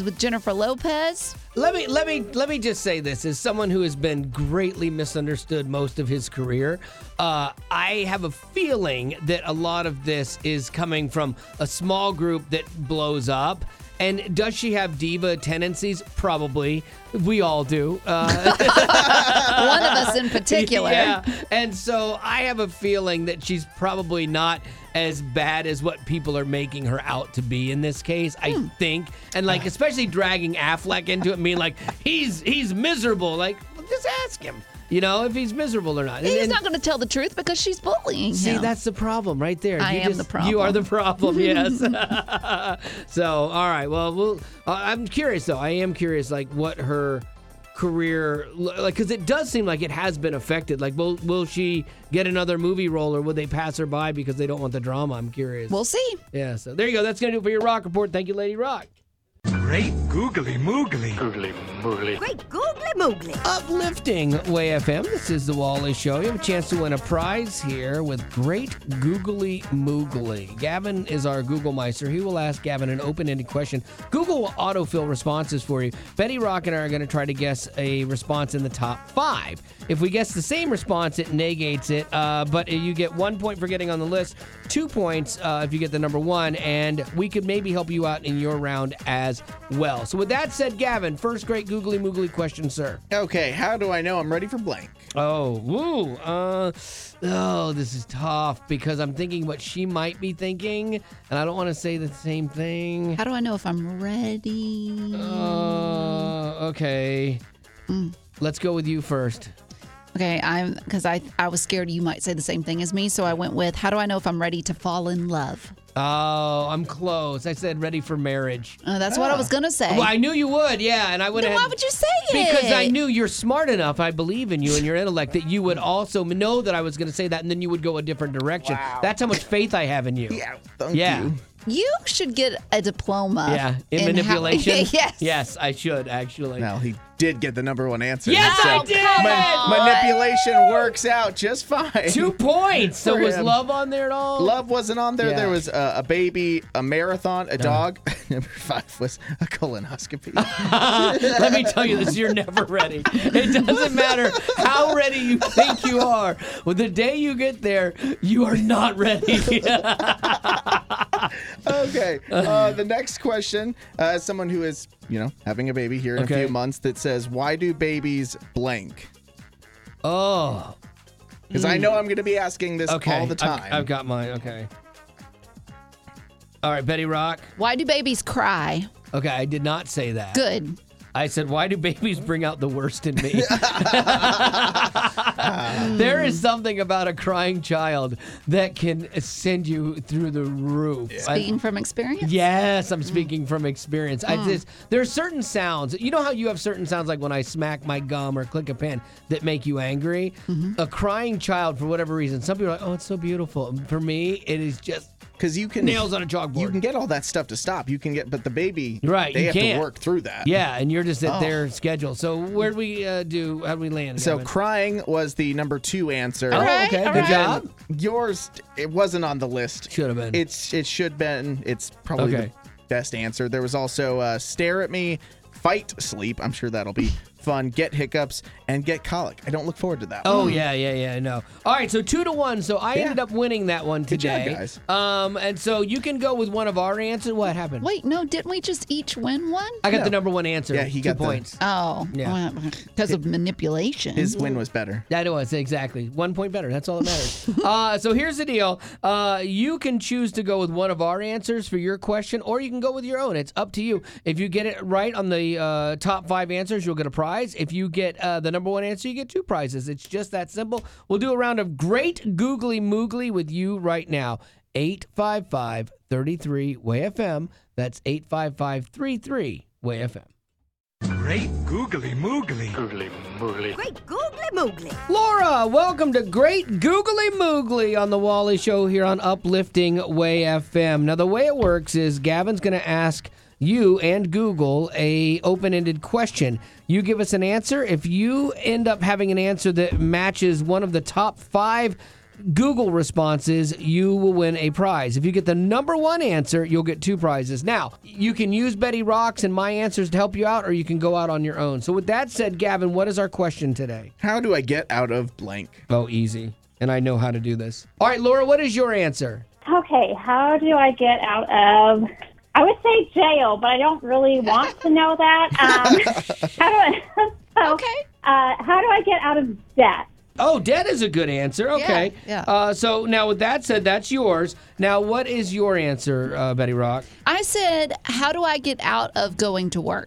is with Jennifer Lopez. Let me let me let me just say this: as someone who has been greatly misunderstood most of his career, uh, I have a feeling that a lot of this is coming from a small group that blows up. And does she have diva tendencies? Probably. We all do. Uh, One of us in particular. Yeah. And so I have a feeling that she's probably not as bad as what people are making her out to be in this case, I Hmm. think. And like, especially dragging Affleck into it, being like, he's he's miserable. Like, well, just ask him, you know, if he's miserable or not. And- He's and- not going to tell the truth because she's bullying See, him. that's the problem right there. I You am the problem. You are the problem, yes. So, all right. Well, we'll uh, I'm curious, though. I am curious, like, what her career, like, because it does seem like it has been affected. Like, will will she get another movie role, or will they pass her by because they don't want the drama? I'm curious. We'll see. Yeah, so there you go. That's going to do it for your Rock Report. Thank you, Lady Rock. Great googly moogly. Googly moogly. Great googly moogly. Uplifting Way F M. This is the Wally Show. You have a chance to win a prize here with Great Googly Moogly. Gavin is our Google Meister. He will ask Gavin an open-ended question. Google will autofill responses for you. Betty Rock and I are going to try to guess a response in the top five. If we guess the same response, it negates it. Uh, but you get one point for getting on the list, two points uh, if you get the number one, and we could maybe help you out in your round as well. So with that said, Gavin, first great googly moogly question, sir. Okay, how do I know I'm ready for blank? Oh, woo. Uh, oh, this is tough because I'm thinking what she might be thinking, and I don't want to say the same thing. How do I know if I'm ready? Uh, okay. Mm. Let's go with you first. Okay, I'm because I I was scared you might say the same thing as me, so I went with how do I know if I'm ready to fall in love? Oh, I'm close. I said ready for marriage. Uh, that's what I was gonna say. Well, I knew you would, yeah, and I would Then have. why would you say Because it? I knew you're smart enough. I believe in you and your intellect that you would also know that I was going to say that, and then you would go a different direction. That's how much faith I have in you. Yeah, thank yeah. you. You should get a diploma. Yeah, in, how- manipulation. yes. Yes, I should actually. Well, he did get the number one answer. Yes, so I did! ma- manipulation works out just fine. Two points. So For was him. love on there at all? Love wasn't on there. Yeah. There was a, a baby, a marathon, a dog. Number five was a colonoscopy. Let me tell you this, you're never ready. It doesn't matter how ready you think you are. Well, the day you get there, you are not ready. Okay. Uh, the next question, uh, someone who is, you know, having a baby here in Okay. a few months that says, why do babies blank? Oh. Because I know I'm going to be asking this Okay, all the I've- time. I've got mine, okay. All right, Betty Rock. Why do babies cry? Okay, I did not say that. Good. I said, why do babies bring out the worst in me? There is something about a crying child that can send you through the roof. Speaking from experience? Yes, I'm speaking from experience. I Mm. just there are certain sounds. You know how you have certain sounds like when I smack my gum or click a pen that make you angry? A crying child, for whatever reason, some people are like, oh, it's so beautiful. For me, it is just because you can nails on a chalkboard. You can get all that stuff to stop. You can get, but the baby, Right, They you have can't. to work through that. Yeah, and you're just at Oh. their schedule. So where do we uh, do? How do we land? So Gavin? crying was the number two answer. All right, okay, all good right. job. Yours, it wasn't on the list. Should have been. It's it should been. It's probably Okay. the best answer. There was also uh, stare at me, fight sleep. I'm sure that'll be fun. Get hiccups and get colic. I don't look forward to that. Oh one. yeah, yeah, yeah. No. All right, so two to one. So I Yeah. ended up winning that one Good job, today, guys. Um, and so you can go with one of our answers. What happened? Wait, no, didn't we just each win one? I got No. the number one answer. Yeah, he two got the- points. Oh, Yeah. because of manipulation. His win was better. That it was exactly one point better. That's all that matters. uh, so here's the deal: uh, you can choose to go with one of our answers for your question, or you can go with your own. It's up to you. If you get it right on the uh, top five answers, you'll get a prize. If you get uh, the number one answer, you get two prizes. It's just that simple. We'll do a round of great googly moogly with you right now. eight five five, three three, W A Y F M. That's eight five five, three three, W A Y F M. Great googly moogly. Googly moogly. Great googly moogly. Laura, welcome to Great Googly Moogly on the Wally Show here on Uplifting Way F M. Now, the way it works is Gavin's going to ask you and Google a open-ended question. You give us an answer. If you end up having an answer that matches one of the top five Google responses, you will win a prize. If you get the number one answer, you'll get two prizes. Now, you can use Betty Rocks and my answers to help you out, or you can go out on your own. So with that said, Gavin, what is our question today? How do I get out of blank? Oh, easy. And I know how to do this. All right, Laura, what is your answer? Okay, how do I get out of, I would say jail, but I don't really want to know that. Um, how do I, so, okay. Uh, how do I get out of debt? Oh, debt is a good answer. Okay. Yeah, yeah. Uh, so now with that said, that's yours. Now, what is your answer, uh, Betty Rock? I said, how do I get out of going to work?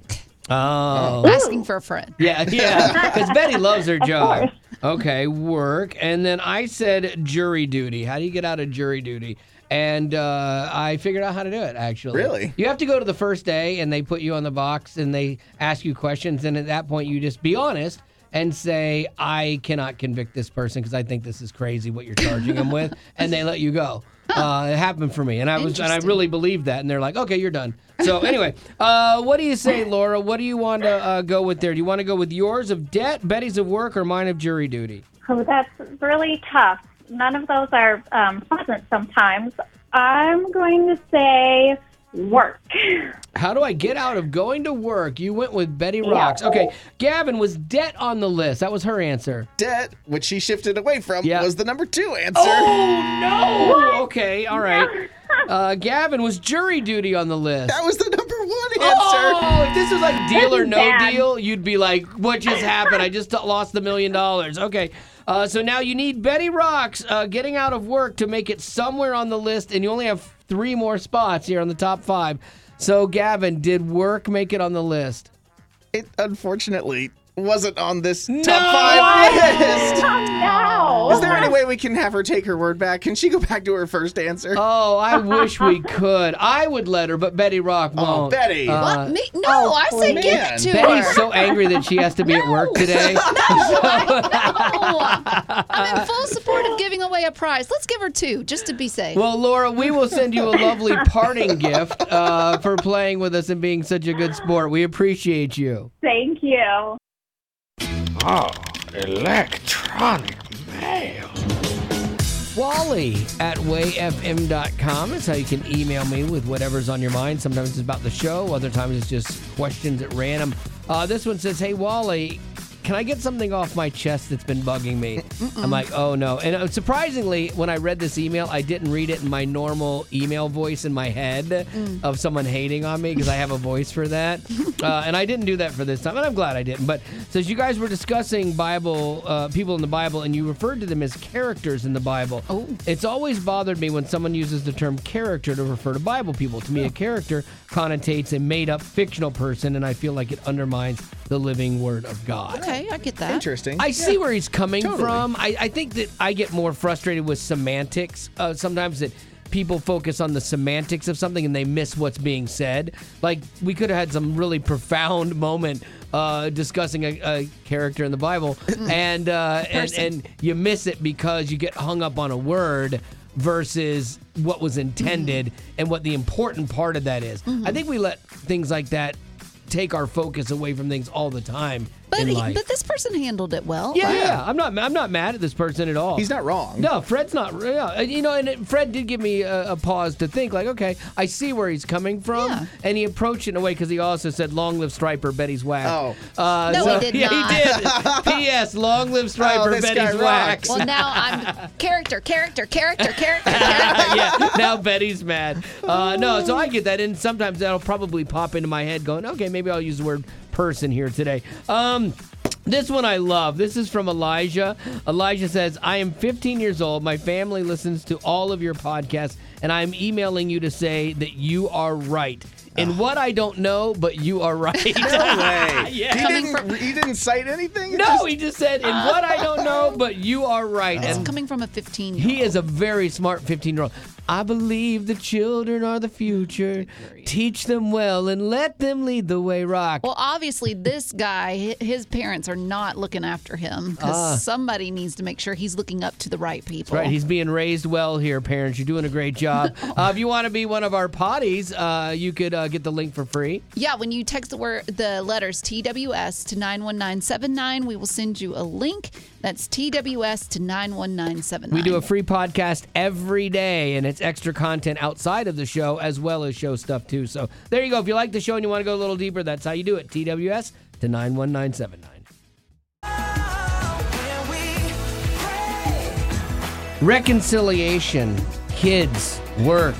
Oh. Asking for a friend. Yeah, yeah. Because Betty loves her job. Okay, work. And then I said jury duty. How do you get out of jury duty? And uh, I figured out how to do it, actually. Really? You have to go to the first day, and they put you on the box, and they ask you questions. And at that point, you just be honest and say, I cannot convict this person because I think this is crazy what you're charging them with. And they let you go. Uh, it happened for me. And I was, and I really believed that. And they're like, okay, you're done. So anyway, uh, what do you say, Laura? What do you want to uh, go with there? Do you want to go with yours of debt, Betty's of work, or mine of jury duty? Oh, that's really tough. None of those are um, pleasant sometimes. I'm going to say work. How do I get out of going to work? You went with Betty Rocks. Yeah. Okay, Gavin, was debt on the list? That was her answer. Debt, which she shifted away from, Yeah. was the number two answer. Oh, no! Okay, all right. Uh, Gavin, was jury duty on the list? That was the number one answer. Oh, if this was like deal This or is no bad. deal, you'd be like, what just happened? I just lost the million dollars. Okay. Uh, so now you need Betty Rocks uh, getting out of work to make it somewhere on the list, and you only have three more spots here on the top five. So, Gavin, did work make it on the list? It unfortunately wasn't on this No! top five list. No. Is there any way we can have her take her word back? Can she go back to her first answer? Oh, I wish we could. I would let her, but Betty Rock won't. Oh, Betty. Uh, What? Me? No, Oh, I say give man. it to Betty's her. so angry that she has to be at work today. No, I, no. I'm in full support of giving away a prize. Let's give her two, just to be safe. Well, Laura, we will send you a lovely parting gift uh, for playing with us and being such a good sport. We appreciate you. Thank you. Oh, electronic mail. Wally at way f m dot com is how you can email me with whatever's on your mind. Sometimes it's about the show. Other times it's just questions at random. Uh, this one says, hey, Wally, can I get something off my chest that's been bugging me? I'm like, oh, no. And uh, surprisingly, when I read this email, I didn't read it in my normal email voice in my head Mm. of someone hating on me because I have a voice for that. uh, and I didn't do that for this time, and I'm glad I didn't. But it says you guys were discussing Bible, uh, people in the Bible, and you referred to them as characters in the Bible. Oh. It's always bothered me when someone uses the term character to refer to Bible people. To me, a character connotates a made-up fictional person, and I feel like it undermines the living word of God. Okay, I get that. Interesting. I see where he's coming Totally. from. I, I think that I get more frustrated with semantics. Uh, sometimes that people focus on the semantics of something and they miss what's being said. Like, we could have had some really profound moment uh, discussing a, a character in the Bible, and, uh, and and you miss it because you get hung up on a word versus what was intended and what the important part of that is. I think we let things like that take our focus away from things all the time. But, in he, life. but this person handled it well. Yeah, Like, yeah, I'm not. I'm not mad at this person at all. He's not wrong. No, Fred's not. Yeah, you know, and it- Fred did give me a, a pause to think. Like, okay, I see where he's coming from, Yeah. and he approached it in a way because he also said, "Long live Striper, Betty's whack." Oh. uh, No, so, he did yeah, not. he did. P S. Long live Striper, Oh, this guy Betty's whack. rocks. Well, now I'm character, character, character, character, character. yeah, now Betty's mad. Uh, no, so I get that, and sometimes that'll probably pop into my head going, okay, maybe I'll use the word person here today. Um, this one I love. This is from Elijah. Elijah says, I am fifteen years old. My family listens to all of your podcasts, and I'm emailing you to say that you are right. In what I don't know, but you are right. No way. Yeah. He, Coming didn't, from- he didn't cite anything? It No, just- he just said, in what I don't know, but you are right. It's And coming from a fifteen. he is a very smart fifteen-year-old. I believe the children are the future. Teach them well and let them lead the way, Rock. Well, obviously, this guy, hi- his parents are are not looking after him because Ah. somebody needs to make sure he's looking up to the right people. Right, he's being raised well here, parents. You're doing a great job. uh, if you want to be one of our potties, uh, you could uh, get the link for free. Yeah, when you text the word the letters T W S to nine one nine seven nine, we will send you a link. That's T W S to nine one nine seven nine. We do a free podcast every day, and it's extra content outside of the show as well as show stuff, too. So there you go. If you like the show and you want to go a little deeper, that's how you do it. T W S to nine one nine seven nine. Reconciliation, kids, work,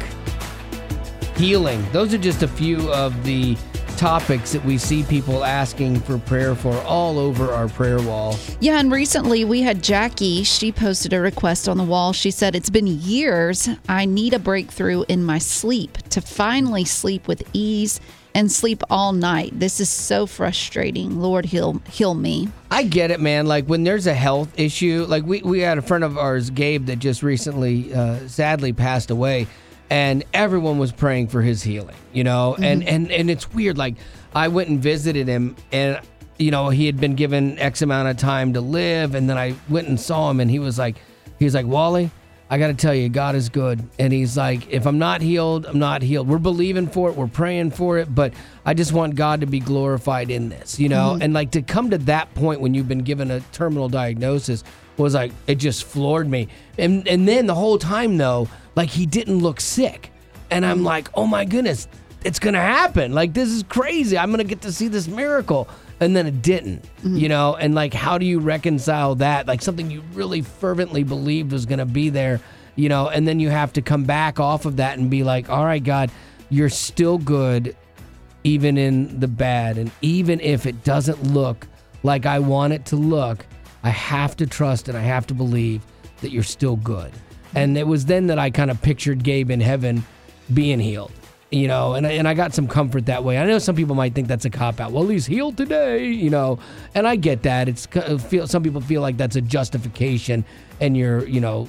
healing. Those are just a few of the topics that we see people asking for prayer for all over our prayer wall. Yeah, and recently we had Jackie. She posted a request on the wall. She said, "It's been years. I need a breakthrough in my sleep to finally sleep with ease and sleep all night. This is so frustrating. Lord, heal, heal me." I get it, man. Like when there's a health issue, like we, we had a friend of ours, Gabe, that just recently uh, sadly passed away. And everyone was praying for his healing, you know, and, Mhm. and, and it's weird. Like I went and visited him and, you know, he had been given X amount of time to live. And then I went and saw him and he was like, he was like, "Wally, I got to tell you, God is good." And he's like, "If I'm not healed, I'm not healed. We're believing for it. We're praying for it. But I just want God to be glorified in this, you know, Mhm. and like to come to that point when you've been given a terminal diagnosis was like, it just floored me. And, and then the whole time though, like he didn't look sick. And I'm like, oh my goodness, it's going to happen. Like, this is crazy. I'm going to get to see this miracle. And then it didn't, Mhm. you know? And like, how do you reconcile that? Like something you really fervently believed was going to be there, you know? And then you have to come back off of that and be like, all right, God, you're still good, even in the bad. And even if it doesn't look like I want it to look, I have to trust and I have to believe that you're still good. And it was then that I kind of pictured Gabe in heaven being healed, you know, and I, and I got some comfort that way. I know some people might think that's a cop-out. Well, he's healed today, you know, and I get that. It's feel some people feel like that's a justification and you're, you know,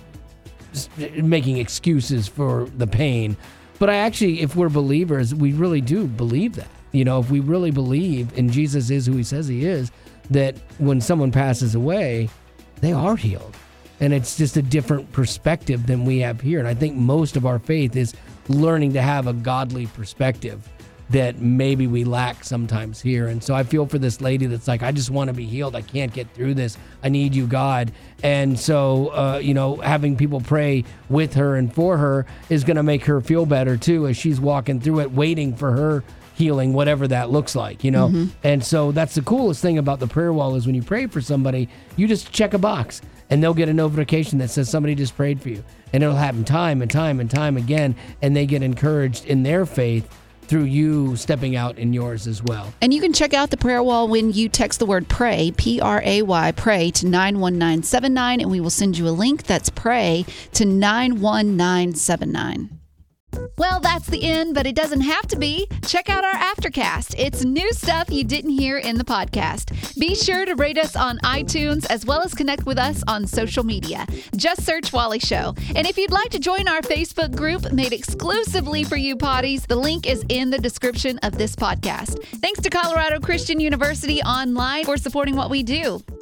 making excuses for the pain. But I actually, if we're believers, we really do believe that. You know, if we really believe and Jesus is who he says he is, that when someone passes away, they are healed. And it's just a different perspective than we have here. And I think most of our faith is learning to have a godly perspective that maybe we lack sometimes here. And so I feel for this lady that's like, I just want to be healed. I can't get through this. I need you, God. And so, uh, you know, having people pray with her and for her is going to make her feel better too, as she's walking through it, waiting for her healing, whatever that looks like, you know? Mhm. And so that's the coolest thing about the prayer wall is when you pray for somebody, you just check a box and they'll get a notification that says somebody just prayed for you. And it'll happen time and time and time again. And they get encouraged in their faith through you stepping out in yours as well. And you can check out the prayer wall when you text the word pray, P R A Y, pray to nine one nine seven nine, and we will send you a link. That's pray to nine one nine seven nine. Well, that's the end, but it doesn't have to be. Check out our Aftercast. It's new stuff you didn't hear in the podcast. Be sure to rate us on iTunes as well as connect with us on social media. Just search Wally Show. And if you'd like to join our Facebook group made exclusively for you potties, the link is in the description of this podcast. Thanks to Colorado Christian University Online for supporting what we do.